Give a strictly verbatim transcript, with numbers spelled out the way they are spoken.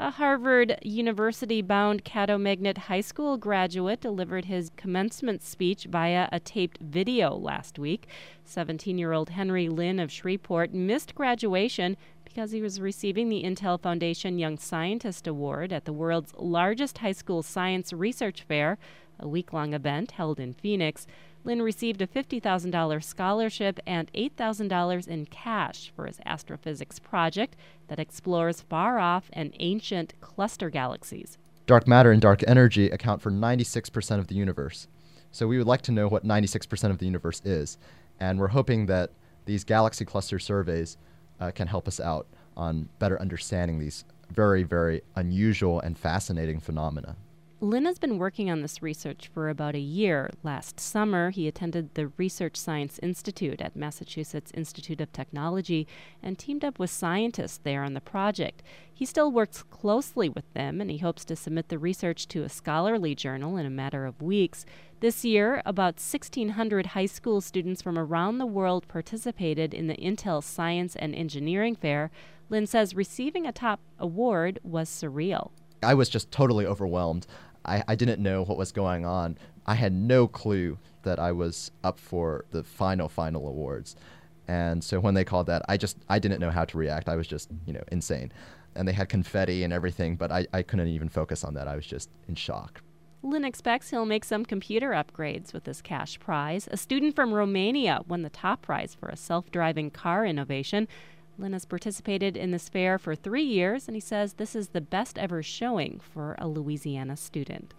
A Harvard University-bound Caddo Magnet High School graduate delivered his commencement speech via a taped video last week. seventeen-year-old Henry Lin of Shreveport missed graduation because he was receiving the Intel Foundation Young Scientist Award at the world's largest high school science research fair, a week-long event held in Phoenix. Lin received a fifty thousand dollars scholarship and eight thousand dollars in cash for his astrophysics project that explores far-off and ancient cluster galaxies. Dark matter and dark energy account for ninety-six percent of the universe. So we would like to know what ninety-six percent of the universe is, and we're hoping that these galaxy cluster surveys uh, can help us out on better understanding these very, very unusual and fascinating phenomena. Lin has been working on this research for about a year. Last summer, he attended the Research Science Institute at Massachusetts Institute of Technology and teamed up with scientists there on the project. He still works closely with them, and he hopes to submit the research to a scholarly journal in a matter of weeks. This year, about sixteen hundred high school students from around the world participated in the Intel Science and Engineering Fair. Lin says receiving a top award was surreal. I was just totally overwhelmed. I, I didn't know what was going on. I had no clue that I was up for the final, final awards. And so when they called that, I just, I didn't know how to react. I was just, you know, insane. And they had confetti and everything, but I, I couldn't even focus on that. I was just in shock. Lin expects he'll make some computer upgrades with this cash prize. A student from Romania won the top prize for a self-driving car innovation. Lin has participated in this fair for three years, and he says this is the best ever showing for a Louisiana student.